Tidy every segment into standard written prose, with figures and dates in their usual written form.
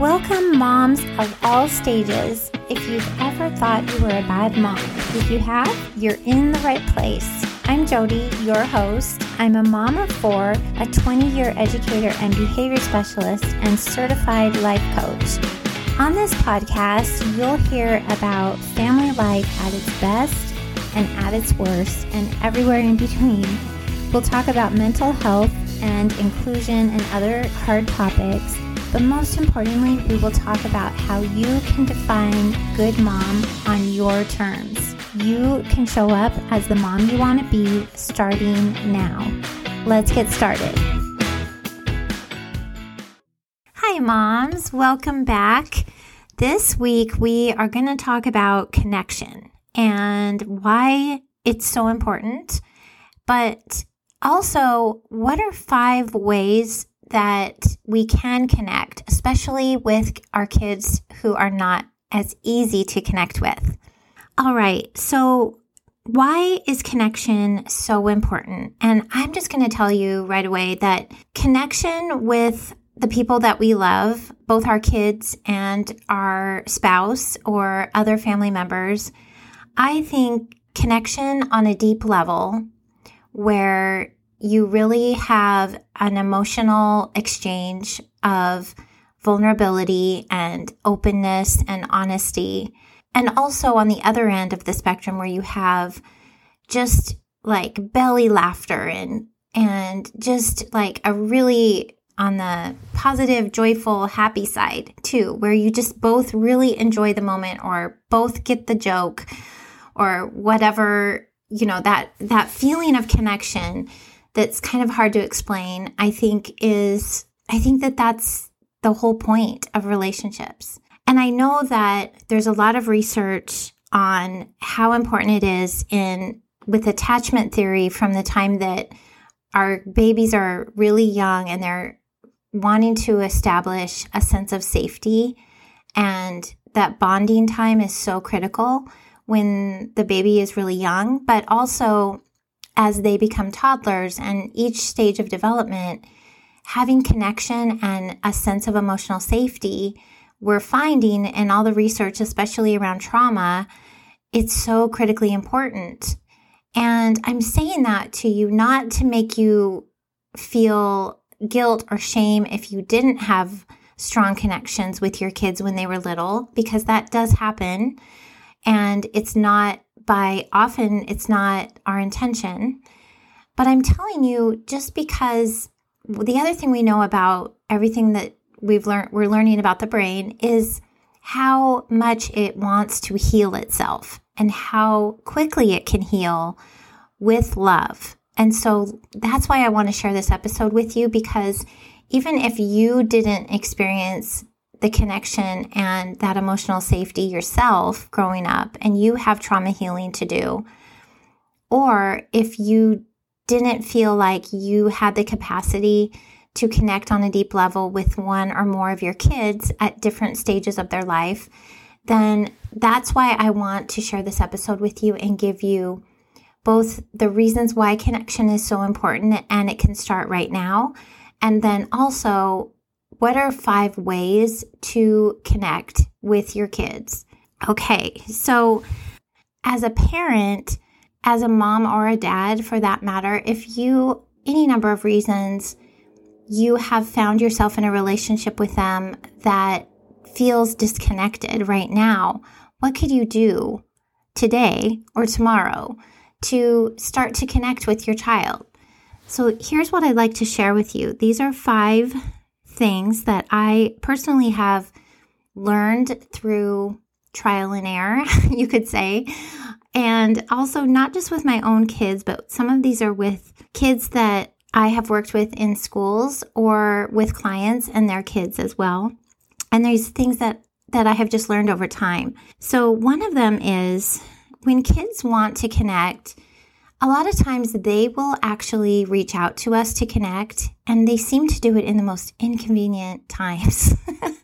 Welcome, moms of all stages. If you've ever thought you were a bad mom, if you have, you're in the right place. I'm Jody, your host. I'm a mom of 4, a 20-year educator and behavior specialist, and certified life coach. On this podcast, you'll hear about family life at its best and at its worst, and everywhere in between. We'll talk about mental health and inclusion and other hard topics. But most importantly, we will talk about how you can define good mom on your terms. You can show up as the mom you want to be starting now. Let's get started. Hi, moms. Welcome back. This week, we are going to talk about connection and why it's so important, but also what are 5 ways that we can connect, especially with our kids who are not as easy to connect with. All right, so why is connection so important? And I'm just going to tell you right away that connection with the people that we love, both our kids and our spouse or other family members, I think connection on a deep level where you really have an emotional exchange of vulnerability and openness and honesty. And also on the other end of the spectrum where you have just like belly laughter and just like a really on the positive, joyful, happy side too, where you just both really enjoy the moment or both get the joke or whatever, you know, that feeling of connection that's kind of hard to explain, I think that that's the whole point of relationships. And I know that there's a lot of research on how important it is with attachment theory from the time that our babies are really young and they're wanting to establish a sense of safety. And that bonding time is so critical when the baby is really young, but also as they become toddlers and each stage of development, having connection and a sense of emotional safety, we're finding in all the research, especially around trauma, it's so critically important. And I'm saying that to you not to make you feel guilt or shame if you didn't have strong connections with your kids when they were little, because that does happen. And it's not our intention. But I'm telling you, just because the other thing we know about everything that we're learning about the brain is how much it wants to heal itself and how quickly it can heal with love. And so that's why I want to share this episode with you, because even if you didn't experience the connection and that emotional safety yourself growing up and you have trauma healing to do, or if you didn't feel like you had the capacity to connect on a deep level with one or more of your kids at different stages of their life, then that's why I want to share this episode with you and give you both the reasons why connection is so important and it can start right now, and then also what are 5 ways to connect with your kids? Okay, so as a parent, as a mom or a dad for that matter, if you, any number of reasons, you have found yourself in a relationship with them that feels disconnected right now, what could you do today or tomorrow to start to connect with your child? So here's what I'd like to share with you. These are 5 things that I personally have learned through trial and error, you could say. And also not just with my own kids, but some of these are with kids that I have worked with in schools or with clients and their kids as well. And there's things that I have just learned over time. So one of them is when kids want to connect, a lot of times they will actually reach out to us to connect, and they seem to do it in the most inconvenient times.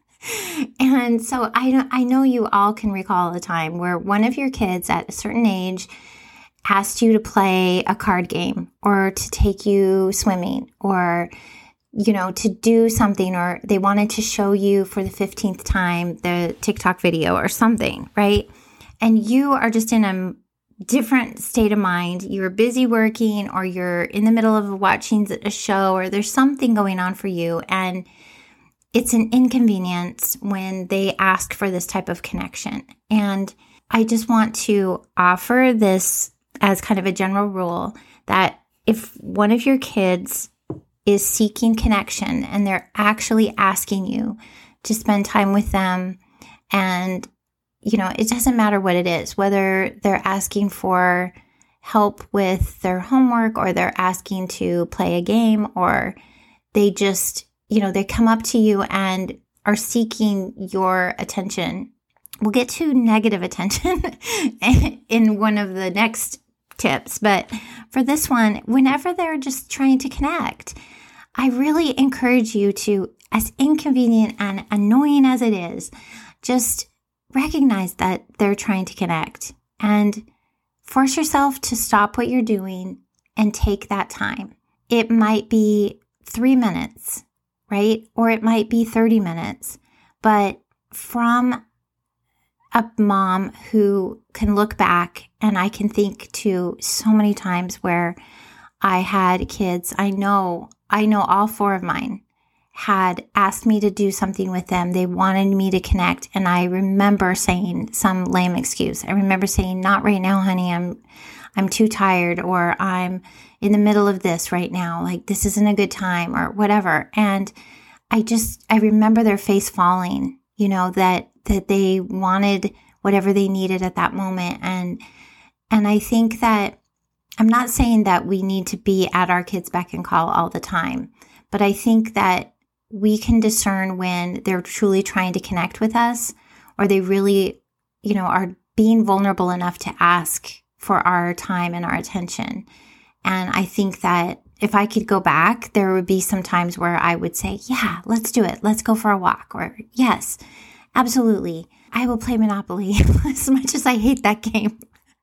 And so I know you all can recall a time where one of your kids at a certain age asked you to play a card game or to take you swimming or to do something, or they wanted to show you for the 15th time the TikTok video or something, right? And you are just in a different state of mind. You're busy working, or you're in the middle of watching a show, or there's something going on for you. And it's an inconvenience when they ask for this type of connection. And I just want to offer this as kind of a general rule that if one of your kids is seeking connection and they're actually asking you to spend time with them, and it doesn't matter what it is, whether they're asking for help with their homework, or they're asking to play a game, or they just, they come up to you and are seeking your attention. We'll get to negative attention in one of the next tips. But for this one, whenever they're just trying to connect, I really encourage you to, as inconvenient and annoying as it is, just recognize that they're trying to connect and force yourself to stop what you're doing and take that time. It might be 3 minutes, right? Or it might be 30 minutes. But from a mom who can look back, and I can think to so many times where I had kids, I know all 4 of mine had asked me to do something with them. They wanted me to connect. And I remember saying some lame excuse. I remember saying, not right now, honey, I'm too tired, or I'm in the middle of this right now. Like, this isn't a good time, or whatever. And I remember their face falling, that they wanted whatever they needed at that moment. And I think that I'm not saying that we need to be at our kids' beck and call all the time, but I think that we can discern when they're truly trying to connect with us, or they really, are being vulnerable enough to ask for our time and our attention. And I think that if I could go back, there would be some times where I would say, yeah, let's do it. Let's go for a walk. Or yes, absolutely, I will play Monopoly as much as I hate that game.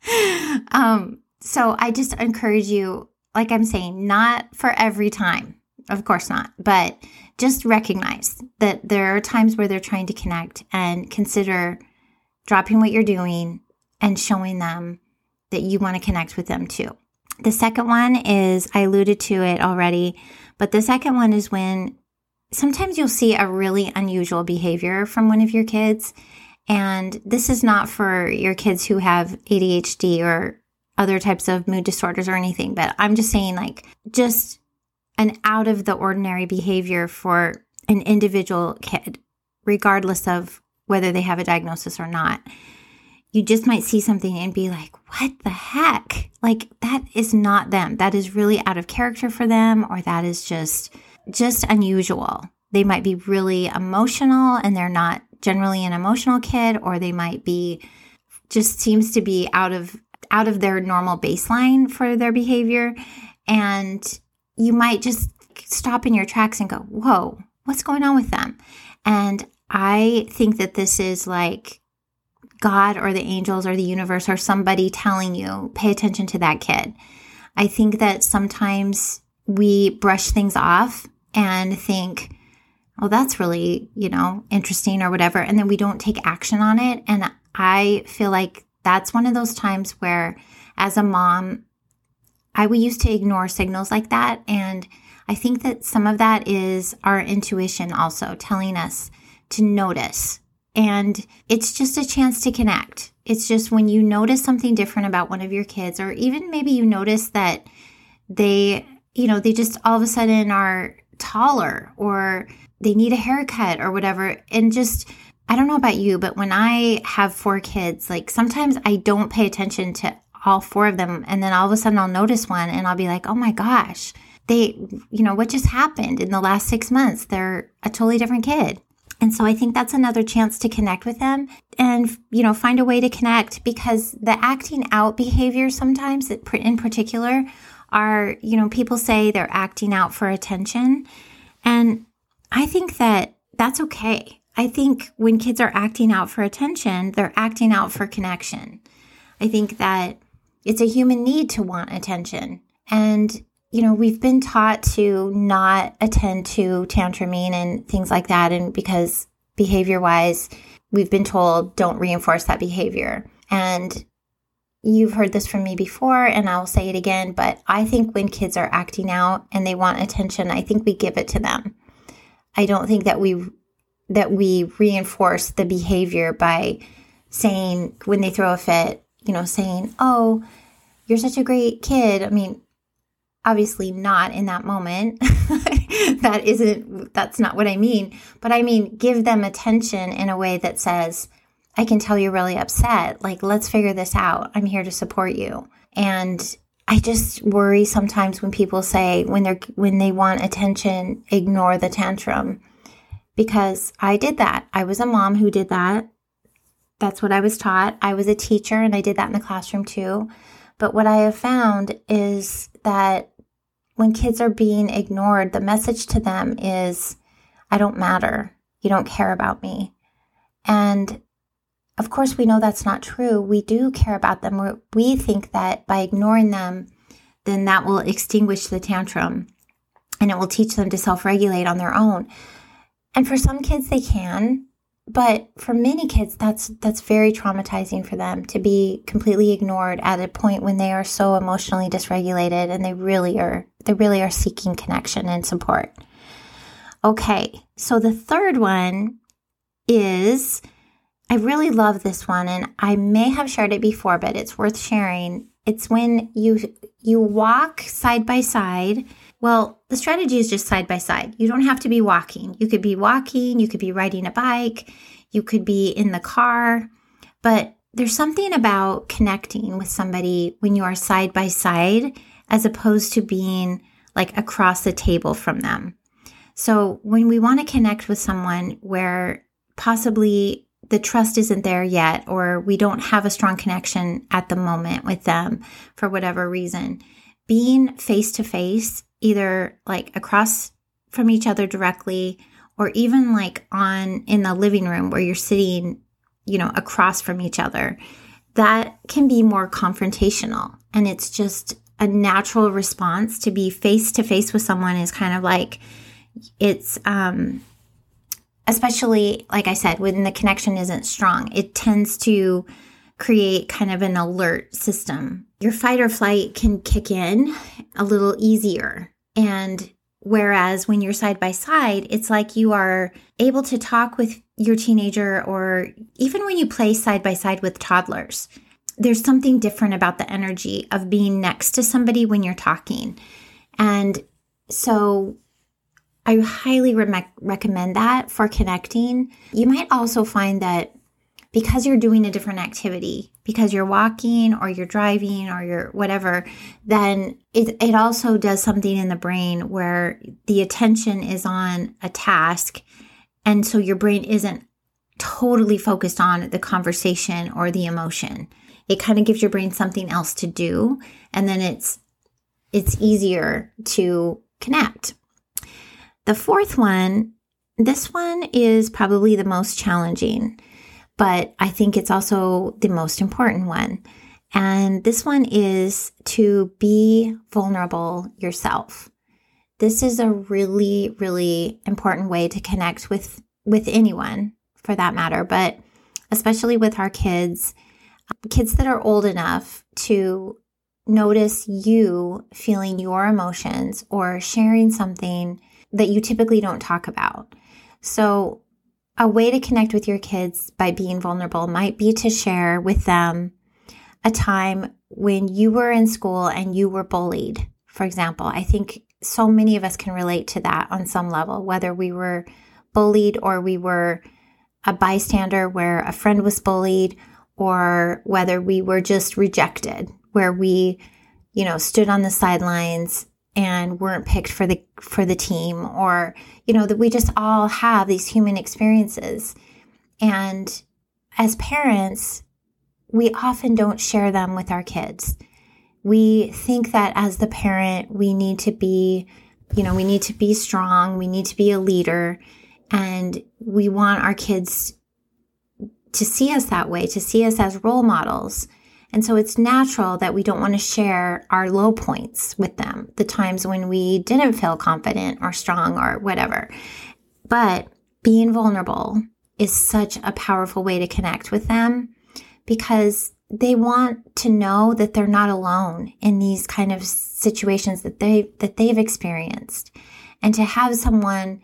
So I just encourage you, like I'm saying, not for every time, of course not, but just recognize that there are times where they're trying to connect, and consider dropping what you're doing and showing them that you want to connect with them too. The second one is, I alluded to it already, but the second one is when sometimes you'll see a really unusual behavior from one of your kids. And this is not for your kids who have ADHD or other types of mood disorders or anything, but I'm just saying, like, just an out of the ordinary behavior for an individual kid, regardless of whether they have a diagnosis or not. You just might see something and be like, what the heck? Like, that is not them. That is really out of character for them, or that is just unusual. They might be really emotional, and they're not generally an emotional kid, or they might be just seems to be out of their normal baseline for their behavior. And you might just stop in your tracks and go, whoa, what's going on with them? And I think that this is like God or the angels or the universe or somebody telling you, pay attention to that kid. I think that sometimes we brush things off and think, oh, that's really, interesting or whatever. And then we don't take action on it. And I feel like that's one of those times where, as a mom, I used to ignore signals like that. And I think that some of that is our intuition also telling us to notice. And it's just a chance to connect. It's just when you notice something different about one of your kids, or even maybe you notice that they just all of a sudden are taller, or they need a haircut or whatever. And just, I don't know about you, but when I have 4 kids, like, sometimes I don't pay attention to all 4 of them. And then all of a sudden I'll notice one and I'll be like, oh my gosh, what just happened in the last 6 months? They're a totally different kid. And so I think that's another chance to connect with them and, find a way to connect, because the acting out behavior sometimes in particular are, people say they're acting out for attention. And I think that that's okay. I think when kids are acting out for attention, they're acting out for connection. I think that it's a human need to want attention. And, we've been taught to not attend to tantruming and things like that. And because behavior-wise, we've been told don't reinforce that behavior. And you've heard this from me before, and I'll say it again, but I think when kids are acting out and they want attention, I think we give it to them. I don't think that we reinforce the behavior by saying, when they throw a fit, saying, oh, you're such a great kid. I mean, obviously not in that moment. That's not what I mean. But I mean, give them attention in a way that says, I can tell you're really upset. Like, let's figure this out. I'm here to support you. And I just worry sometimes when people say, when they want attention, ignore the tantrum. Because I did that. I was a mom who did that. That's what I was taught. I was a teacher and I did that in the classroom too. But what I have found is that when kids are being ignored, the message to them is, I don't matter. You don't care about me. And of course, we know that's not true. We do care about them. We think that by ignoring them, then that will extinguish the tantrum and it will teach them to self-regulate on their own. And for some kids, they can. But for many kids, that's very traumatizing for them to be completely ignored at a point when they are so emotionally dysregulated and they really are seeking connection and support. Okay, so the third one is, I really love this one, and I may have shared it before, but it's worth sharing. It's when you walk side by side. Well, the strategy is just side by side. You don't have to be walking. You could be walking, you could be riding a bike, you could be in the car, but there's something about connecting with somebody when you are side by side as opposed to being like across the table from them. So when we want to connect with someone where possibly the trust isn't there yet, or we don't have a strong connection at the moment with them for whatever reason, being face to face, either like across from each other directly, or even like in the living room where you're sitting, across from each other, that can be more confrontational. And it's just a natural response to be face to face with someone is kind of like, it's, especially, like I said, when the connection isn't strong, it tends to create kind of an alert system. Your fight or flight can kick in a little easier. And whereas when you're side by side, it's like you are able to talk with your teenager, or even when you play side by side with toddlers, there's something different about the energy of being next to somebody when you're talking. And so I highly recommend that for connecting. You might also find that because you're doing a different activity, because you're walking or you're driving or you're whatever, then it also does something in the brain where the attention is on a task. And so your brain isn't totally focused on the conversation or the emotion. It kind of gives your brain something else to do. And then it's easier to connect. The fourth one, this one is probably the most challenging, but I think it's also the most important one. And this one is to be vulnerable yourself. This is a really, really important way to connect with anyone for that matter, but especially with our kids that are old enough to notice you feeling your emotions or sharing something that you typically don't talk about. So a way to connect with your kids by being vulnerable might be to share with them a time when you were in school and you were bullied, for example. I think so many of us can relate to that on some level, whether we were bullied or we were a bystander where a friend was bullied, or whether we were just rejected, where we, stood on the sidelines and weren't picked for the team, or, that we just all have these human experiences. And as parents, we often don't share them with our kids. We think that as the parent, we need to be strong, we need to be a leader, and we want our kids to see us that way, to see us as role models. And so it's natural that we don't want to share our low points with them, the times when we didn't feel confident or strong or whatever. But being vulnerable is such a powerful way to connect with them, because they want to know that they're not alone in these kind of situations that they've experienced. And to have someone,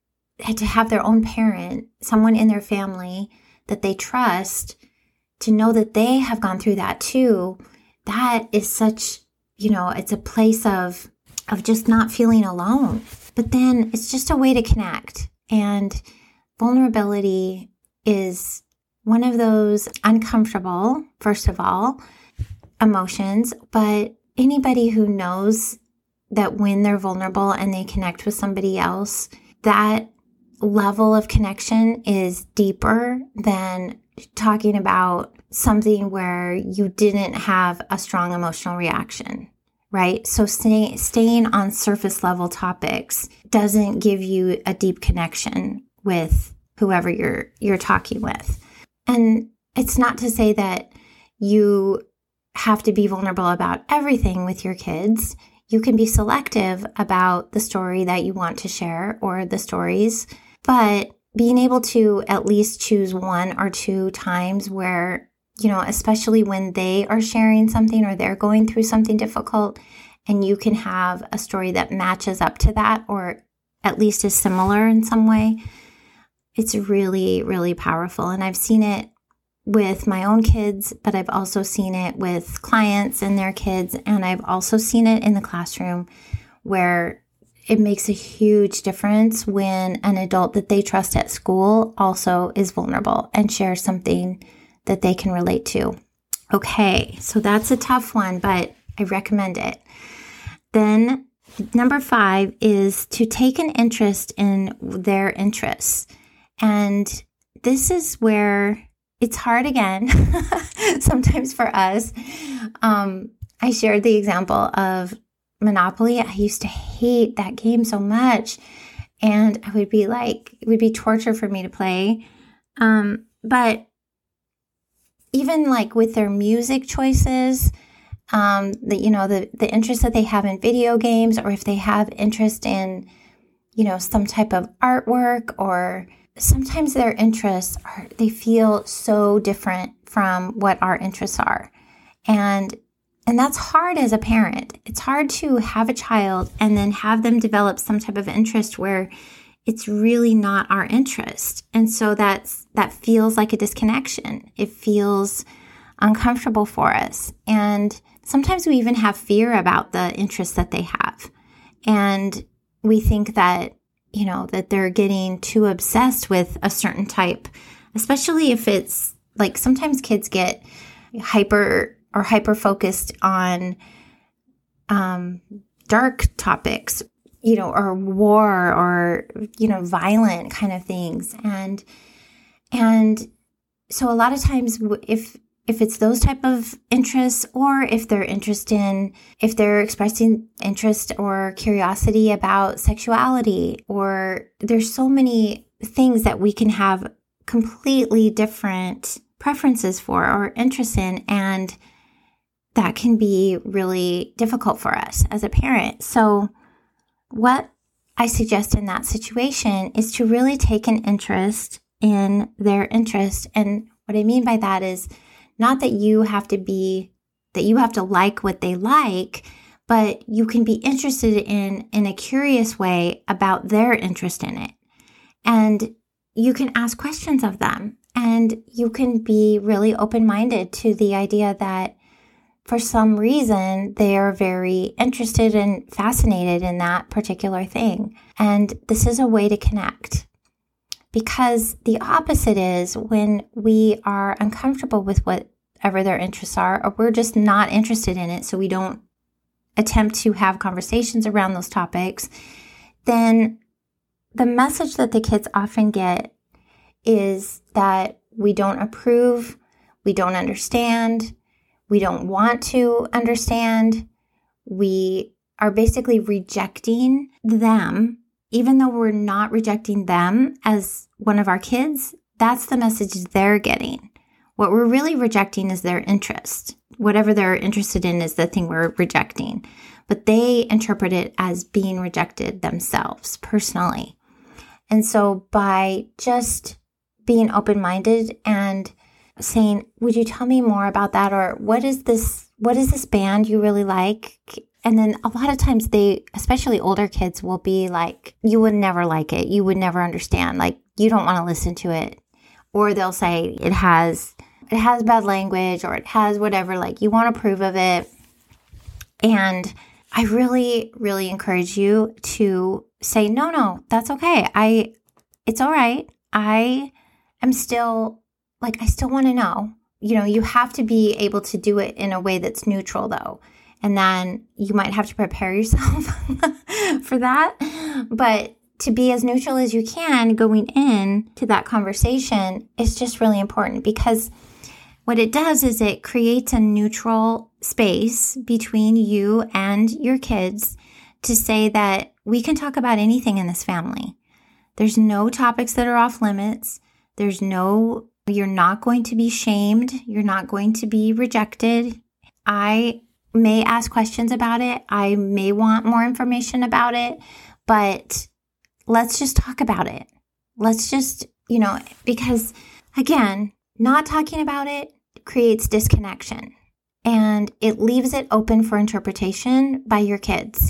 to have their own parent, someone in their family that they trust, to know that they have gone through that too, that is such, it's a place of just not feeling alone. But then it's just a way to connect. And vulnerability is one of those uncomfortable, first of all, emotions. But anybody who knows that when they're vulnerable and they connect with somebody else, that level of connection is deeper than talking about something where you didn't have a strong emotional reaction, right? So staying on surface level topics doesn't give you a deep connection with whoever you're talking with. And it's not to say that you have to be vulnerable about everything with your kids. You can be selective about the story that you want to share or the stories, but being able to at least choose one or two times where, especially when they are sharing something or they're going through something difficult, and you can have a story that matches up to that or at least is similar in some way, it's really, really powerful. And I've seen it with my own kids, but I've also seen it with clients and their kids. And I've also seen it in the classroom, where it makes a huge difference when an adult that they trust at school also is vulnerable and shares something that they can relate to. Okay, so that's a tough one, but I recommend it. Then number 5 is to take an interest in their interests. And this is where it's hard again, sometimes for us. I shared the example of Monopoly. I used to hate that game so much, and I would be like, it would be torture for me to play. But even like with their music choices, the interest that they have in video games, or if they have interest in, some type of artwork, or sometimes their interests they feel so different from what our interests are. And that's hard as a parent. It's hard to have a child and then have them develop some type of interest where it's really not our interest. And so that feels like a disconnection. It feels uncomfortable for us. And sometimes we even have fear about the interests that they have. And we think that, that they're getting too obsessed with a certain type, especially if it's like sometimes kids get hyper focused on dark topics, or war, or, violent kind of things. And so a lot of times if it's those type of interests, or if they're expressing interest or curiosity about sexuality, or there's so many things that we can have completely different preferences for or interests in, and that can be really difficult for us as a parent. So what I suggest in that situation is to really take an interest in their interest. And what I mean by that is not that you have to like what they like, but you can be interested in a curious way about their interest in it. And you can ask questions of them, and you can be really open-minded to the idea that for some reason, they are very interested and fascinated in that particular thing. And this is a way to connect. Because the opposite is when we are uncomfortable with whatever their interests are, or we're just not interested in it, so we don't attempt to have conversations around those topics, then the message that the kids often get is that we don't approve, we don't understand, we don't want to understand. We are basically rejecting them, even though we're not rejecting them as one of our kids. That's the message they're getting. What we're really rejecting is their interest. Whatever they're interested in is the thing we're rejecting. But they interpret it as being rejected themselves personally. And so by just being open-minded and saying, would you tell me more about that? Or what is this band you really like? And then a lot of times they, especially older kids, will be like, you would never like it. You would never understand. Like, you don't want to listen to it. Or they'll say it has bad language, or it has whatever, like you won't approve of it. And I really, really encourage you to say, no, that's okay. It's all right. I am still, like, I still want to know. You have to be able to do it in a way that's neutral though. And then you might have to prepare yourself for that. But to be as neutral as you can going in to that conversation is just really important, because what it does is it creates a neutral space between you and your kids to say that we can talk about anything in this family. There's no topics that are off limits. You're not going to be shamed. You're not going to be rejected. I may ask questions about it. I may want more information about it, but let's just talk about it. Let's just, because again, not talking about it creates disconnection, and it leaves it open for interpretation by your kids.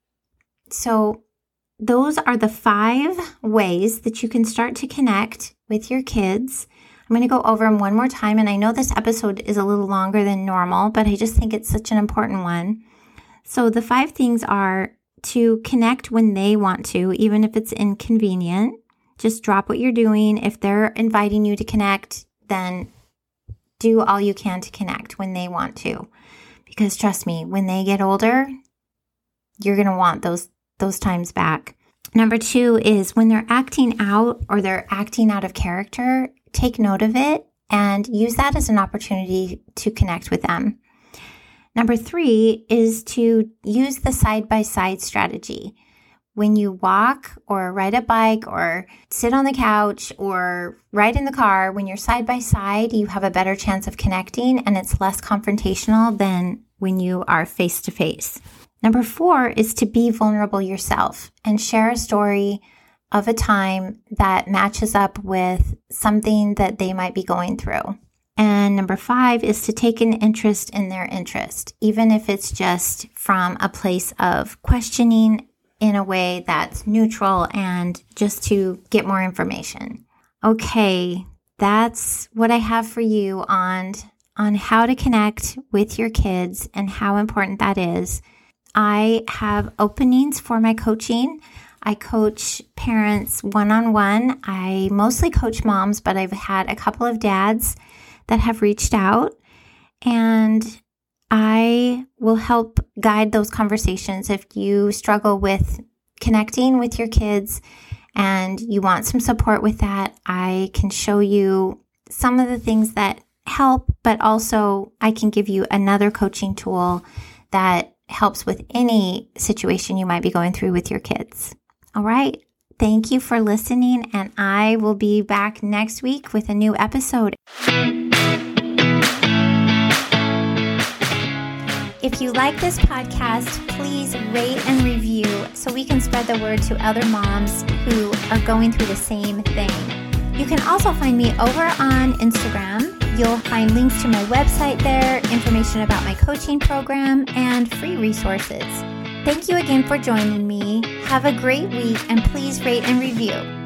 So those are the 5 ways that you can start to connect with your kids. I'm going to go over them one more time, and I know this episode is a little longer than normal, but I just think it's such an important one. So the 5 things are to connect when they want to, even if it's inconvenient. Just drop what you're doing. If they're inviting you to connect, then do all you can to connect when they want to. Because trust me, when they get older, you're going to want those times back. Number 2 is when they're acting out or they're acting out of character, take note of it and use that as an opportunity to connect with them. Number 3 is to use the side-by-side strategy. When you walk or ride a bike or sit on the couch or ride in the car, when you're side by side, you have a better chance of connecting, and it's less confrontational than when you are face to face. Number 4 is to be vulnerable yourself and share a story of a time that matches up with something that they might be going through. And number 5 is to take an interest in their interest, even if it's just from a place of questioning in a way that's neutral and just to get more information. Okay, that's what I have for you on how to connect with your kids and how important that is. I have openings for my coaching. I coach parents one-on-one. I mostly coach moms, but I've had a couple of dads that have reached out, and I will help guide those conversations. If you struggle with connecting with your kids and you want some support with that, I can show you some of the things that help, but also I can give you another coaching tool that helps with any situation you might be going through with your kids. All right. Thank you for listening, and I will be back next week with a new episode. If you like this podcast, please rate and review so we can spread the word to other moms who are going through the same thing. You can also find me over on Instagram. You'll find links to my website there, information about my coaching program, and free resources. Thank you again for joining me. Have a great week, and please rate and review.